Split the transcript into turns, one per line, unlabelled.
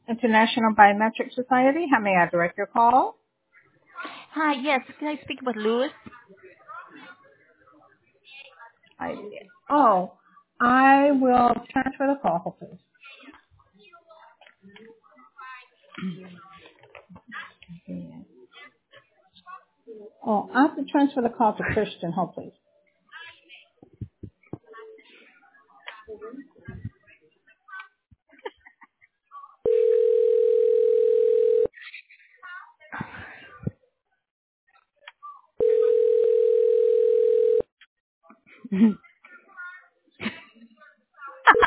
International Biometric Society. How may I direct your call?
Hi, yes. Can I speak with Louis?
I, I will transfer the call, please. Oh, I have to transfer the call to Christian. Hold, please.